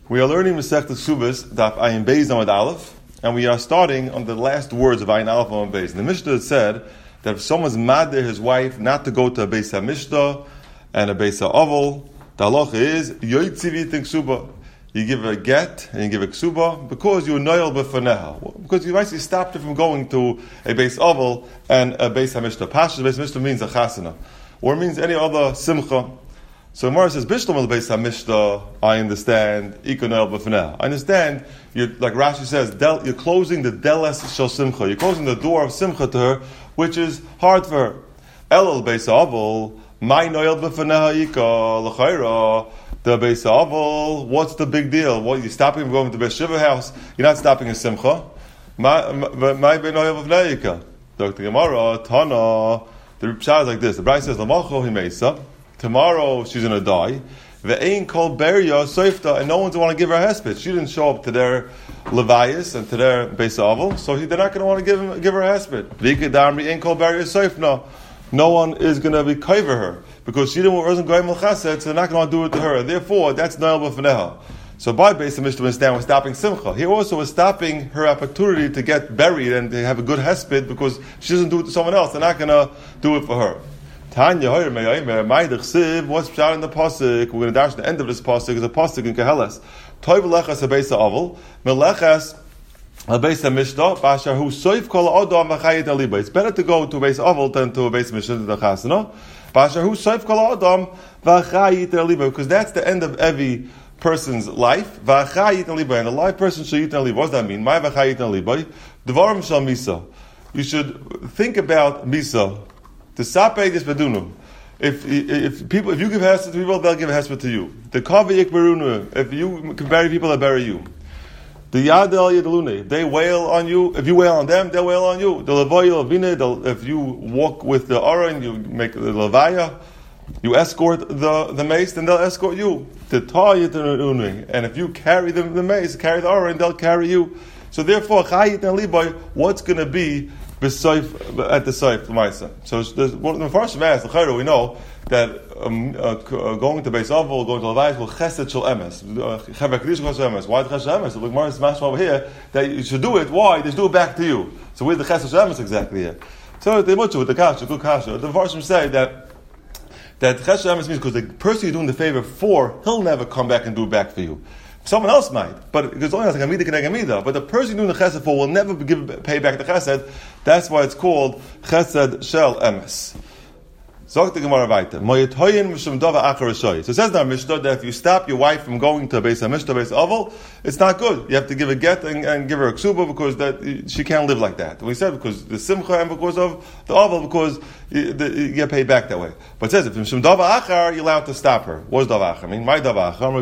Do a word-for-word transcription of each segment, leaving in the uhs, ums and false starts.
We are learning Masechta Subas, Daf Ayin Beis Amud Aleph, and we are starting on the last words of Ayin Aleph Amud Beis. The Mishnah said that if someone's mad his wife not to go to a Beis HaMishta and a Beis HaAvol, the halacha is Yoitzivi Ksuba. You give her a get and you give a ksuba because you're noyel b'faneha. Because you actually stopped her from going to a Beis Avol and a Beis HaMishta. Pashas Beis HaMishta means a chasana, or it means any other simcha. So Gemara says, Bishlam al Beis HaMishta, I understand, Ika noyel b'faneha. I understand, you're, like Rashi says, del, you're closing the deles shel simcha. You're closing the door of simcha to her, which is hard for her. El al Beis Avol, my noyel b'faneha Ika, l'chayra. The Beis HaAvol, what's the big deal? What, you're stopping from going to the Beis Shiva house? You're not stopping a simcha. My benoyev v'neika. Doctor Gemara, Tana. The Pshat is like this. The Brayso says, L'macho himesa. Tomorrow she's going to die. Ve'ein kol beria soifta, and no one's going to want to give her a hesped. She didn't show up to their levias and to their Beis HaAvol, so they're not going to want to give him, give her a hesped. V'ikadamri ein kol beria soifna. No one is going to be kaiver her because she didn't wasn't going to chesed, so they're not going to do it to her. Therefore, that's noel b'faneha. So by Beis HaMishta, we understand we're stopping simcha. Here also we're stopping her opportunity to get buried and to have a good hesped because she doesn't do it to someone else. They're not going to do it for her. Tanya, what's pshat in the pasuk? We're going to dash the end of this pasuk is a pasuk in Keheles. Toiv lechas Beis HaAvol melechas. It's better to go to a Beis HaAvol than to a Beis HaMishta, the Chasana. Because that's the end of every person's life. And the live person shall eat and live. What does that mean? You should think about Misa. If if people if you give hesped to people, they'll give hesped to you. The if you can bury people, they'll bury you. The Yadel Yadalune, they wail on you. If you wail on them, they'll wail on you. The Levoyel Avine, if you walk with the Aron, you make the Levaya, you escort the, the mace, then they'll escort you. The Ta Yadalune, and if you carry the, the mace, carry the Aron, they'll carry you. So therefore, Chayit and Liboy, what's going to be B'Soif at the Soif Maisa? So there's one of the first asked, the Chayro, we know that um, uh, going to Beis HaAvol, going to Levayis, will chesed shel emes. Chaver Kedish chesed emes. Why the chesed shel emes? The Gemara is mashma over here that you should do it. Why? They should do it back to you. So where's the chesed shel emes exactly here? So they much with the kasha, good kasha. The Varshim say that that chesed shel emes means because the person you're doing the favor for, he'll never come back and do it back for you. Someone else might, but it's only like a midah keneged midah. But the person doing the chesed for will never give pay back the chesed. That's why it's called chesed shel emes. So it says in our Mishnah that if you stop your wife from going to Beis HaMishta, Beis HaAvol, it's not good. You have to give a get and, and give her a ksuba because that she can't live like that. We said because the simcha and because of the Avol, because you, the, you get paid back that way. But it says if you're allowed to stop her. What's dav achar? I mean, my dav achar,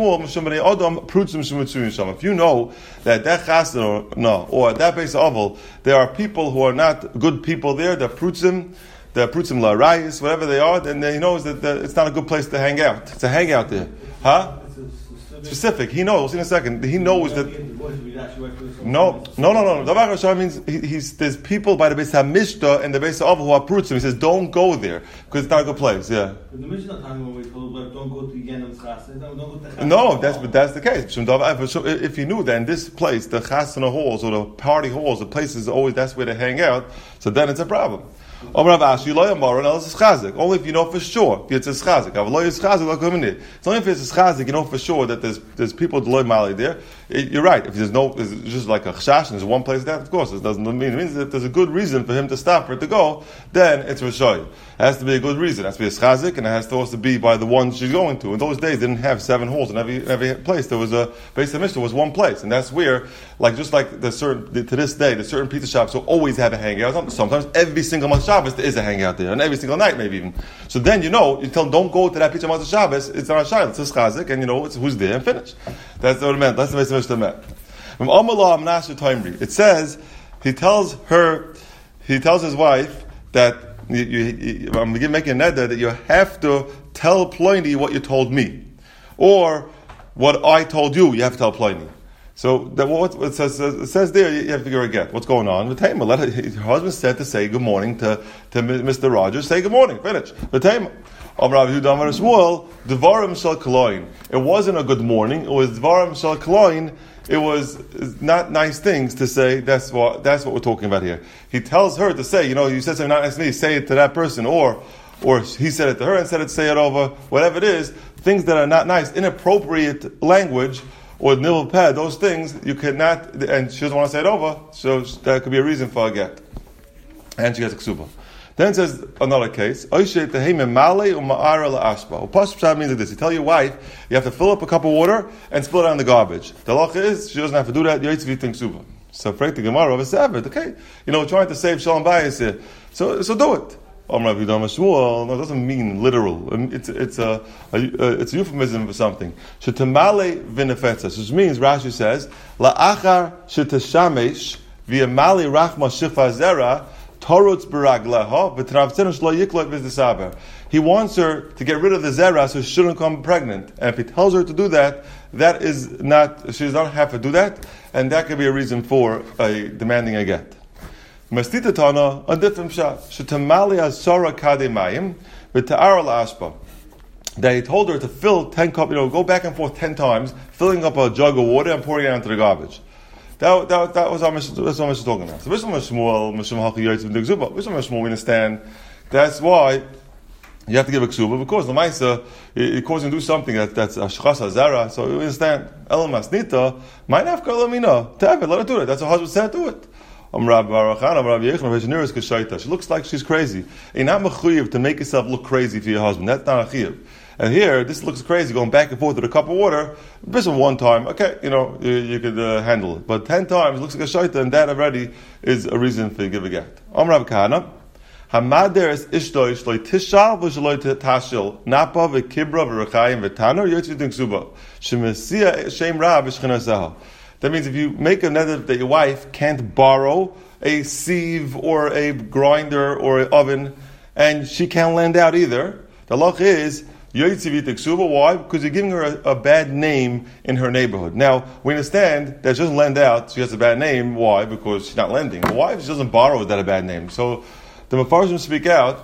if you know that that chassan or no, or that Beis HaAvol, there are people who are not good people there, they're prutzim, the Prutzim La'arayis, whatever they are, then he knows that the, it's not a good place to hang out. It's a hangout there. Huh? Specific. He knows, in a second, he knows that... No, no, no, no. Davar Hashar means he, he's, there's people by the Beis HaMishta and the Beis HaAvol who are Prutzim. He says, don't go there, because it's not a good place, yeah. The Mishnah is not talking about don't go to Yenem's Chassan, don't go to No, that's, but that's the case. If you knew that in this place, the Chasana halls or the party halls, the places always, that's where they hang out, so then it's a problem. Only if you know for sure it's a chazik. It's only if it's a chazik, you know for sure that there's there's people to learn Mali there. It, you're right. If there's no, it's just like a chashash and there's one place there, of course, it doesn't mean. It means if there's a good reason for him to stop, for it to go, then it's Rishoy. It has to be a good reason. It has to be a chazik, and it has to also be by the one she's going to. In those days, they didn't have seven halls in every every place. There was a Beis HaMishta was one place, and that's where, like just like the certain to this day, the certain pizza shops will always have a hangout. Sometimes every single month Shabbos there is a hangout there, and every single night maybe even. So then you know, you tell them don't go to that pizza month Shabbos. It's not a shayla. It's a chazik, and you know it's who's there and finish. That's what it meant. That's the Beis HaMishta meant. It says he tells her, he tells his wife that you, you, I'm making a neder that you have to tell Pliny what you told me, or what I told you. You have to tell Pliny. So that what it says, it says there, you have to give her a get. What's going on? Her husband said to say good morning to, to Mister Rogers. Say good morning. Finish. Amar Rabbi Yehuda Amar Shmuel, Devarim Shel Koloin. It wasn't a good morning. It was Devarim Shel Koloin. It was not nice things to say. That's what that's what we're talking about here. He tells her to say, you know, you said something not nice to me. Say it to that person, or or he said it to her and said it. Say it over. Whatever it is, things that are not nice, inappropriate language or nil pad. Those things you cannot. And she doesn't want to say it over, so that could be a reason for a get. And she gets a ksuba. Then it says another case. Pashup means like this. You tell your wife you have to fill up a cup of water and spill it on the garbage. The halacha is she doesn't have to do that. So frank the Gemara of a Sabbath. Okay, you know, trying to save shalom bayis here. So so do it. No, it doesn't mean literal. It's it's a, a, a it's a euphemism for something. Shetamale vinefetzas, which means Rashi says la'achar shetashamesh v'yamali rachma shifa zera. He wants her to get rid of the zera so she shouldn't come pregnant. And if he tells her to do that, that is not, she does not have to do that, and that could be a reason for a demanding a get. Mastita Tana, a different shot. Shetamali asara kademayim v'ta'ar al-ashpa. That he told her to fill ten cup, you know, go back and forth ten times, filling up a jug of water and pouring it into the garbage. That, that, that was our mission, that's what we're talking about. So, Mishlam Shmuel, Mishlam Hachi Yotzim Degzuba. Mishlam Shmuel, we understand. That's why you have to give a ksuba, because the Maisa, it causes you to do something that, that's a shchas hazara. So, we understand. El Masnita, might have kalamina. Tap it, let her do it. That's what husband said, do it. Um, Rabbi Barachan, Rabbi Yechon, she looks like she's crazy. You're not mechuyev to make yourself look crazy for your husband. That's not a chiyuv. And here, this looks crazy, going back and forth with a cup of water. Just one time, okay, you know, you, you could uh, handle it. But ten times, it looks like a shaita, and that already is a reason for you to give a get. Om Rav Kahana, Hamader is ishtoi shloi tishal v'shloi tashil napa v'kibra v'rechayim v'tanor yotzi d'nksuba shemesia shem ra v'shchinasaha. That means if you make a nether that your wife can't borrow a sieve or a grinder or an oven, and she can't lend out either, the law is why? Because you're giving her a, a bad name in her neighborhood. Now, we understand that she doesn't lend out, she has a bad name. Why? Because she's not lending. Why? If she doesn't borrow, is that a bad name? So, the Mefarshim speak out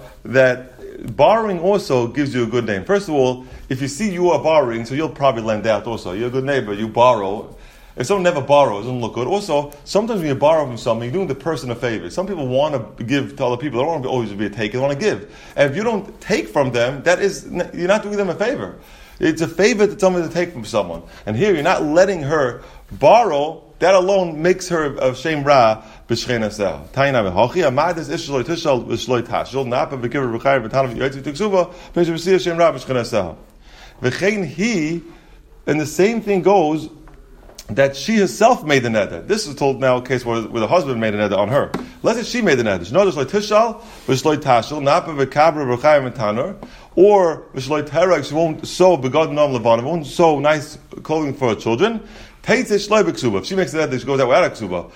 that borrowing also gives you a good name. First of all, if you see you are borrowing, so you'll probably lend out also. You're a good neighbor, you borrow. If someone never borrows, it doesn't look good. Also, sometimes when you borrow from someone, you're doing the person a favor. Some people want to give to other people. They don't want to always be a taker. They want to give. And if you don't take from them, that is, you're not doing them a favor. It's a favor to someone to take from someone. And here, you're not letting her borrow. That alone makes her a shame ra b'shchein asel. Taina v'hochi amadis ishloi tishal v'shloi tashil napa v'kiver v'chayr v'tanav v'yotzi t'ksuva v'shv'siyah shem ra b'shchein asel. V'chein he, and the same thing goes that she herself made the neder. This is told now a case where, where the husband made a neder on her. Let's say she made the neder. She knows like tishal, v'shloi tashil, napa v'kabra v'chayim v'tanor, or v'shloi terek, she won't sew begod nom levanim, won't sew nice clothing for her children. Teitze shloi b'ksuba. If she makes the neder, she goes out without a ksuba.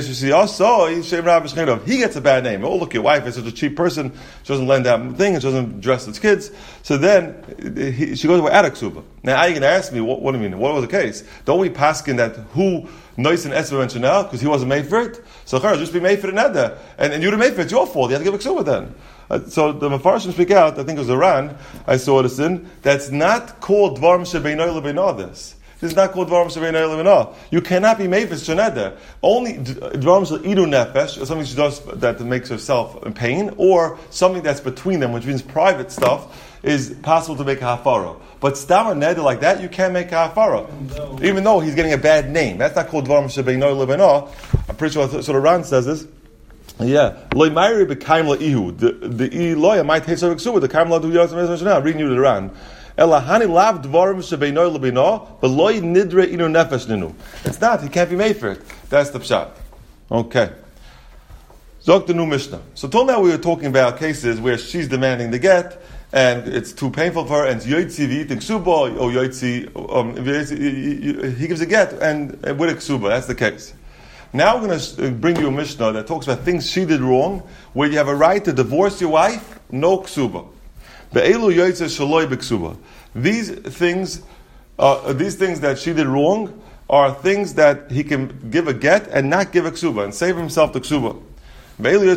He gets a bad name. Oh, look, your wife is such a cheap person. She doesn't lend that thing, and she doesn't dress its kids. So then he, she goes without a ksuba. Now, are you going to ask me, what, what do you mean? What was the case? Don't we paskin that who nois and esver mentioned now because he wasn't made for it? So just be made for the neder, and, and you didn't made for it. It's your fault. You have to give a ksuba then. Uh, so the Mefarshim speak out. I think it was Iran. I saw this in. That's not called dvarim shebeinoy lebeinoy. This. This is not called dvarim shebeinoy lebeinoy. You cannot be made for sheneder. Only dvarim sheidu nefesh, or something she does that makes herself in pain, or something that's between them, which means private stuff, is possible to make a hafara. But stam a neder like that, you can't make a hafara, no. Even though he's getting a bad name. That's not called dvarim shebeinoy lebeinoy. I'm pretty sure. So the Ran says this. Yeah, loy mayri b'kaim la'ihu. The the loya might taste of ksuba. The kaim la do yosem now. Reading you the Ran. Elahani lav dvarim shebeinoy lebeinoy, but loy nidre inu nefesh ninu. It's not. He can't be made for it. That's the pshat. Okay. Zok the new Mishnah. So till now we were talking about cases where she's demanding the get, and it's too painful for her, and yoitzi v'yitin ksuba, or yoitzi, um, he gives a get, and with a ksuba. That's the case. Now we're going to bring you a Mishnah that talks about things she did wrong, where you have a right to divorce your wife, no ksuba. Be'elu yoytze shaloi b'ksuba. These things, uh, these things that she did wrong, are things that he can give a get and not give a ksuba, and save himself the ksuba. If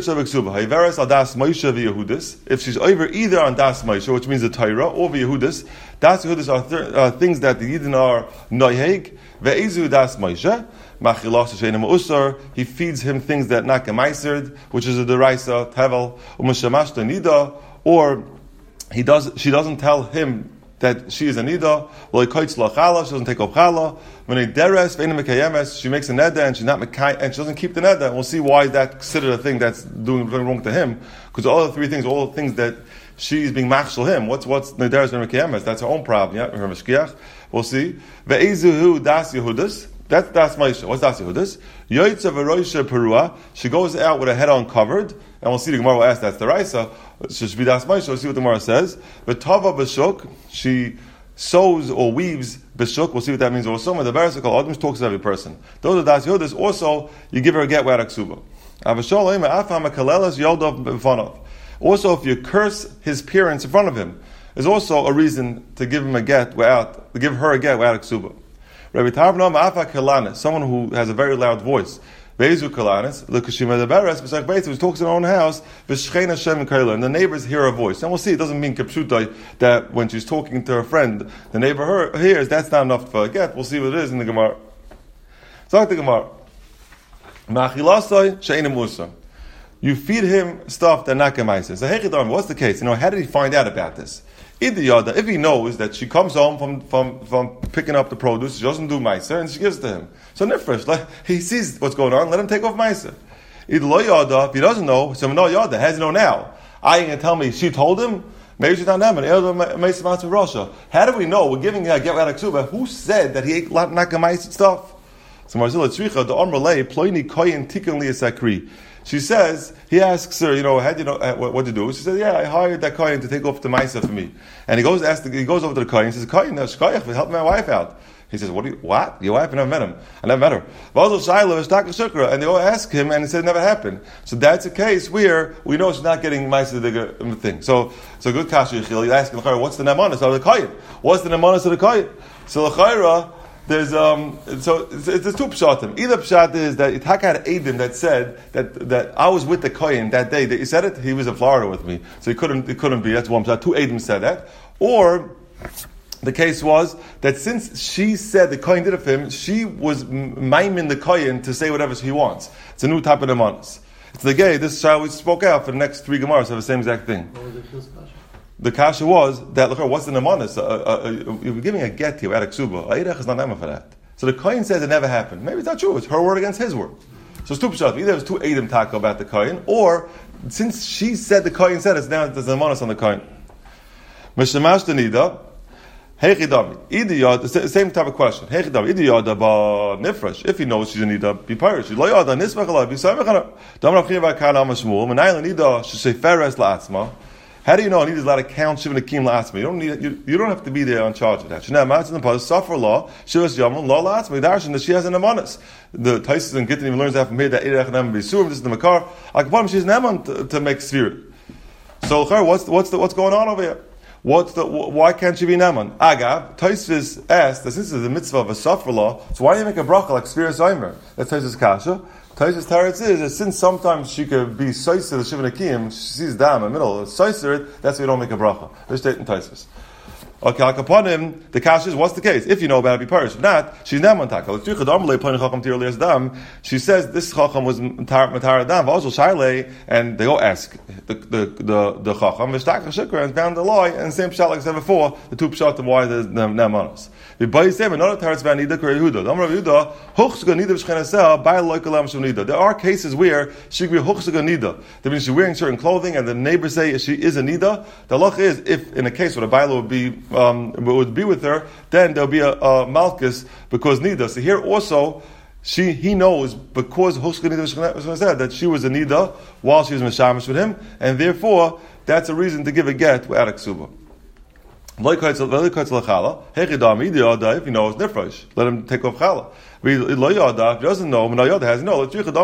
she's over either on Das Moshe, which means the Torah, or Yehudis, Das Yehudis are th- uh, things that the Yidden are Noiheg, Ve'ezu Das Moshe, Machilas Sheina Ma'usar, he feeds him things that not gemaisered, which is a deraisa, Tevel, Umashamash Nida, or he does, she doesn't tell him that she is a nida, she doesn't take off chala. When a deres, she makes a neda and she's not mekai, and she doesn't keep the neda. And we'll see why that considered a thing that's doing wrong to him, because all the three things, all the things that she's being machshel him. What's what's nederes and mekeyemes? That's her own problem. Yeah, her mishkiach. We'll see. Ve'ezuhu das Yehudis. That's das Moshe. What's das Yehudis? Yoitza v'roisha perua. She goes out with her head uncovered, and we'll see the Gemara will ask that's the Raisa. So she be das Moshe. We'll see what the Gemara says. V'tava b'shuk. She sews or weaves b'shuk. We'll see what that means. Also, when the Beres called Adam talks to every person. Those are das Yehudis. Also, you give her a get without ksuba. Also, if you curse his parents in front of him, is also a reason to give him a get without, to give her a get without ksuba. Rabbi Tarvna ma'afa kalanis, someone who has a very loud voice. Bezu kalanis, l'kashima deberes, b'sach beitz, who talks in her own house, v'shchein Hashem kailah, and the neighbors hear her voice. And we'll see, it doesn't mean kepshutai, that when she's talking to her friend, the neighbor her, hears, that's not enough for a get. We'll see what it is in the Gemara. So like the Gemara. Ma'achilasai she'enim musa. You feed him stuff that not gemaises. So Hechidam, what's the case? You know, how did he find out about this? If he knows that she comes home from, from, from picking up the produce, she doesn't do meiser, and she gives it to him. So nifresh, like, he sees what's going on, let him take off meiser. If he doesn't know, so no yada, has to know now. I ain't gonna tell me she told him. Maybe she's not neman. How do we know? We're giving her get out of ksuba. Who said that he ate not gemaiser stuff? So Marzilla Tzricha, the Amrlei, ploini koyin tikkun liyasakri. She says, he asks her, you know, how do you know uh, what, what to do? She says, yeah, I hired that kohen to take off the ma'isa for me. And he goes, asks the, he goes over to the kohen and says, kohen, no, shkoyach, help my wife out. He says, what do you, what? Your wife? I never met him. I never met her. And they all ask him, and he said it never happened. So that's a case where we know she's not getting ma'isa the thing. So, so good kasha, you ask him, what's the nemanis of the kohen? What's the nemanis of the kohen? So l'chayra, There's um so it's, it's, it's two pshatim. Either pshat is that Yitzhak had Adim that said that, that I was with the kohen that day. That he said it. He was in Florida with me, so he couldn't. It couldn't be. That's one pshat. Two Adim said that. Or the case was that since she said the kohen did it for him, she was miming the kohen to say whatever he wants. It's a new type of nemanis. It's the gay. This child we spoke out for the next three gemaras have the same exact thing. What was the first question? The kasha was that look, what's the nemanis? Uh, uh, uh, you're giving a get here at a ksuba. Eirech is not nema for that. So the kohen says it never happened. Maybe it's not true. It's her word against his word. So it's two pshat. Either it was two edim taka about the kohen, or since she said the kohen said it, now there's a nemanis on the kohen. Mishamash the nida. Hechidami. Idiyad. The same type of question. Hechidami. Idiyad ba nifresh. If he knows she's a nida, be pirish. Lo yada nismach alay. Be samechana. Dam rafchir va kana mashmul. Menayla nida sheseferes la'atzma. How do you know? I need a lot of count shivin akim la'atzma. You don't need. You, you don't have to be there on charge of that. Shnei matzah in the post suffer law shivas yamun law la'atzma. Darshan that she has an nemanis. The Taisus and Gittin even learns that from here that erech nem b'surim. This is the makar. Like upon she's neman to, to make svir. So what's the, what's the, what's going on over here? What's the? Why can't she be neman? Agav Taisus asked that since it's the mitzvah of a suffer law, so why do you make a bracha like svir zaymer? That's Taisus kasha. Taisus Taretz is that since sometimes she could be soiser the Shivin Akim, she sees dam in the middle, soiser it, that's why you don't make a bracha. There's state in Taisus. Okay, like upon him, the kash is, what's the case? If you know about it, be parish. If not, she's not mantak. She says this chacham was matar dam, also shaile, and they go ask the the the the chacham v'shtak shikra and found the lie, and the same pshat like I said before, the two pshatim why there's nemanos. There are cases where she could be huchsaga nida. That means she's wearing certain clothing, and the neighbors say she is a nida. The halach is, if in a case where the baila would be um, would be with her, then there'll be a, a malchus because nida. So here also, she he knows because huchsaga nida said that she was a nida while she was meshamish with him, and therefore that's a reason to give a get without a ksuba. If he knows nifresh, let him take off chala. If he doesn't know, has no.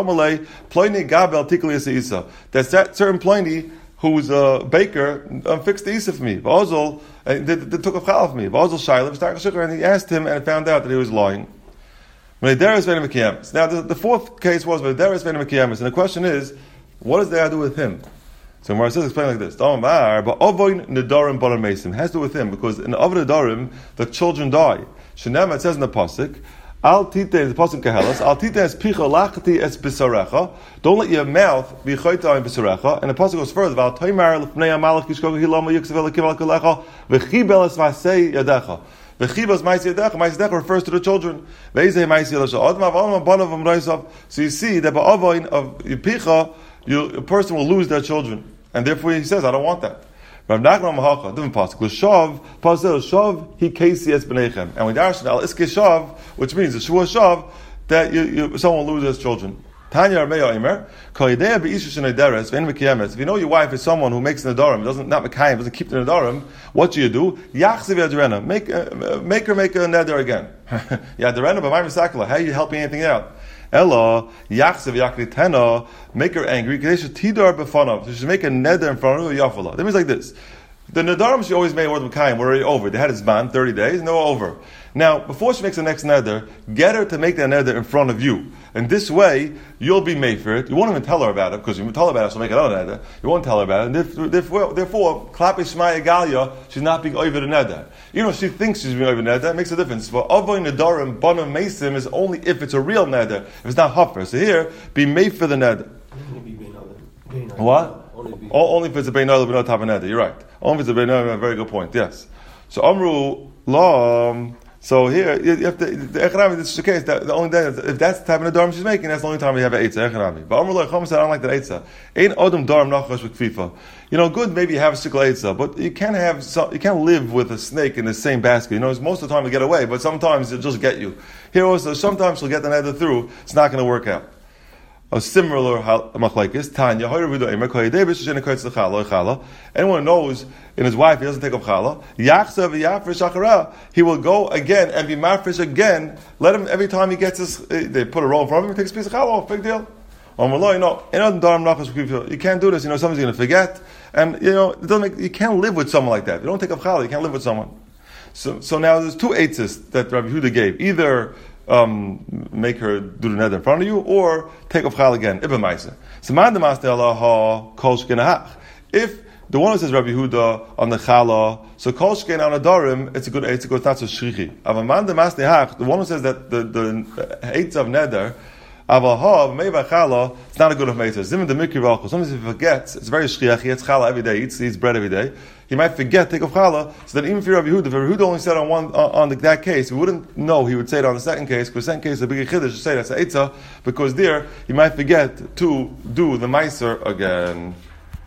That's that certain pliny who's a baker um, fixed the isa for me. And they, they took off chala for me. And he asked him and found out that he was lying. Now the, the fourth case was and the question is, What does that have to do with him? So Gemara says, explain like this. But Ovoin Nedarim Baran Mesim has to do with him because in Av Nedarim the children die. Shenema, it says in the pasuk, Al tite the pasuk kahelas. Al tite es picha lachati es bisarecha. Don't let your mouth be chayta in bisarecha. And the pasuk goes further. Val toimar lefnei amalek kishkoga hilama yuksev elakim alkalecha v'chibel es masei yadecha. V'chibel es masei yadecha. Masei yadecha refers to the children. Ve'ezeh masei yadecha. Odma v'alma banav v'mreisav. So you see that by avoin of picha, you, a person will lose their children, and therefore he says, I don't want that. Rav Nachman Mahacha, different pasuk. L'shav, pasuk shav he kasi es b'neichem, and we darshan al iske shav, which means the shua shav that you, you, someone will lose his children. Tanya Armeya Imer, Koyidea be'isha shenederes ve'en v'kiyemes. If you know your wife is someone who makes an nedarim, doesn't not mekayim, doesn't keep the nedarim, what do you do? Yachziv yadrena, make uh, make her make a neder again. Yadrena b'mayim sakala. How are you helping anything out? Ella yachziv yakritena, make her angry. Kadesha tidar b'fanav. So she should make a neder in front of her yafala. That means like this: the nedarim she always made with mekayim were already over. They had his ban thirty days, and they were over. Now, before she makes the next neder, get her to make that neder in front of you. And this way, you'll be made for it. You won't even tell her about it, because if you tell her about it, she'll make another neder. You won't tell her about it. And therefore, therefore klapi shmaya galia, she's not being over the neder. You know, she thinks she's being over the neder, it makes a difference. For avoy nedarim, bana mesim is only if it's a real neder, if it's not huffer. So here, be made for the neder. What? Only, only if it's a beinah, but not have a neder. You're right. Only if it's a beinah, a very good point, yes. So, Amru, Lam, so here, you have to, the Echanami, this is the case, that the only day, if that's the type of Darm she's making, that's the only time we have an Eitzah, Echanami. But Amr Lo Chom said, I don't like that Eitzah. Ein Odom Darm Nachash V'Kfifa. You know, good, maybe you have a Shikl Eitzah, but you can't have, some, you can't live with a snake in the same basket. You know, most of the time you get away, but sometimes it'll just get you. Here also, sometimes she'll get the nether through, it's not going to work out. A similar machlekes, Tanya, anyone knows in his wife he doesn't take off challah, he will go again and be marfish again. Let him, every time he gets his, they put a roll in front of him, he takes a piece of challah off, big deal. You can't do this, you know, someone's going to forget, and you know, it doesn't make, you can't live with someone like that. You don't take off challah, you can't live with someone. So, so now there's two eitzes that Rabbi Yehuda gave. Either Um, make her do the nether in front of you, or take off chal again. If the one who says Rabbi Yehuda on the chala, so kol shkein on a darim, it's a good eitz, it's not so shrichi. The one who says that the the eitz of nether, it's not a good of meitzer. Sometimes if he forgets, it's very shriach. He eats challah every day. He eats, he eats bread every day. He might forget take off challah. So that even if Rabbi Yehuda, if Rabbi Yehuda only said on one on, on the, that case, we wouldn't know. He would say it on the second case. Because the second case, the bigger chiddush should say that's eitzah, because there he might forget to do the meiser again.